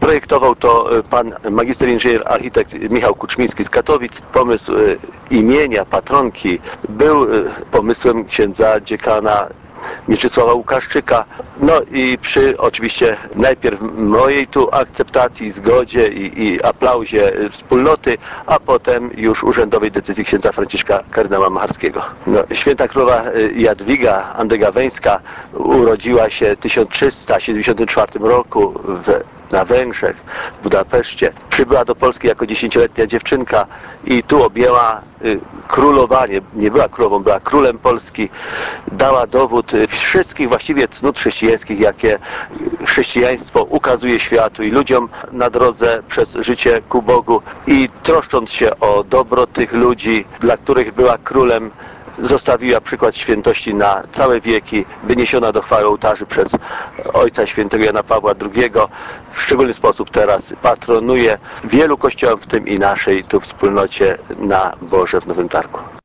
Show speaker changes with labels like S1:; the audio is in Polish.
S1: Projektował to pan magister inżynier architekt Michał Kuczmiński z Katowic. Pomysł imienia patronki był pomysłem księdza dziekana Mieczysława Łukaszczyka. No i przy oczywiście najpierw mojej tu akceptacji, zgodzie i aplauzie wspólnoty, a potem już urzędowej decyzji księdza Franciszka kardynała Macharskiego. No, święta królowa Jadwiga Andegaweńska urodziła się w 1374 roku na Węgrzech, w Budapeszcie. Przybyła do Polski jako 10-letnia dziewczynka i tu objęła królowanie. Nie była królową, była królem Polski. Dała dowód wszystkich właściwie cnót chrześcijańskich, jakie chrześcijaństwo ukazuje światu i ludziom na drodze przez życie ku Bogu. I troszcząc się o dobro tych ludzi, dla których była królem, zostawiła przykład świętości na całe wieki, wyniesiona do chwały ołtarzy przez Ojca Świętego Jana Pawła II. W szczególny sposób teraz patronuje wielu kościołom, w tym i naszej tu wspólnocie na Boże w Nowym Targu.